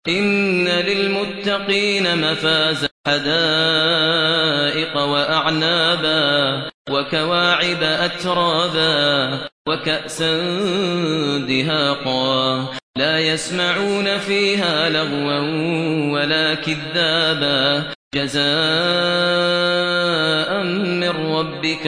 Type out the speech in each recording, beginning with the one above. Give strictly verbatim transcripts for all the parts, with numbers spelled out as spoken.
إن للمتقين مفازا حدائق وأعنابا وكواعب أترابا وكأسا دهاقا لا يسمعون فيها لغوا ولا كذابا جزاء من ربك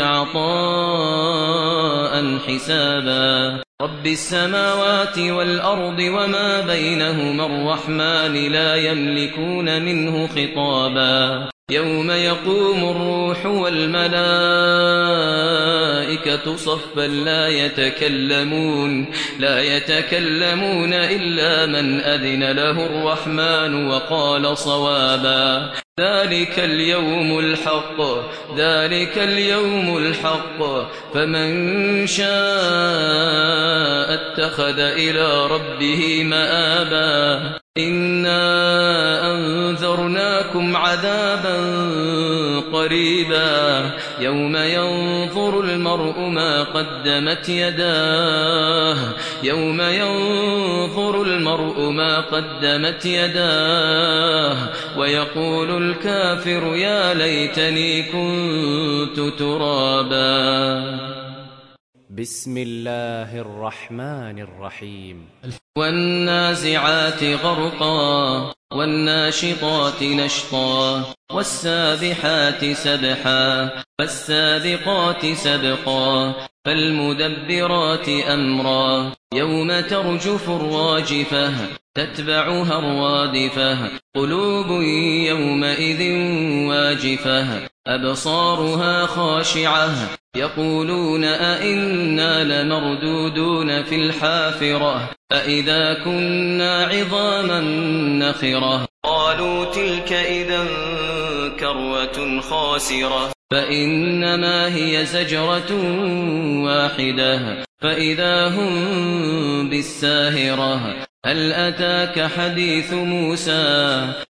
عطاء حسابا رب السماوات والأرض وما بينهما الرحمن لا يملكون منه خطابا يوم يقوم الروح والملائكة صفا لا يتكلمون لا يتكلمون إلا من أذن له الرحمن وقال صوابا ذلك اليوم الحق ذلك اليوم الحق فمن شاء اتخذ إلى ربه مآبا إنا أنذرناكم عذابا قريبا يوم ينظر المرء ما قدمت يداه يوم ينظر المرء ما قدمت يداه ويقول الكافر يا ليتني كنت ترابا بسم الله الرحمن الرحيم والنازعات غرقا والناشطات نشطا والسابحات سبحا فالسابقات سبقا فالمدبرات أمرا يوم ترجف الراجفة تتبعها الرادفة قلوب يومئذ واجفة أبصارها خاشعة يقولون أئنا لمردودون في الحافرة أئذا كنا عظاما نخرة قالوا تلك إذا كروة خاسرة فإنما هي زجرة واحدة فإذا هم بالساهرة هل أتاك حديث موسى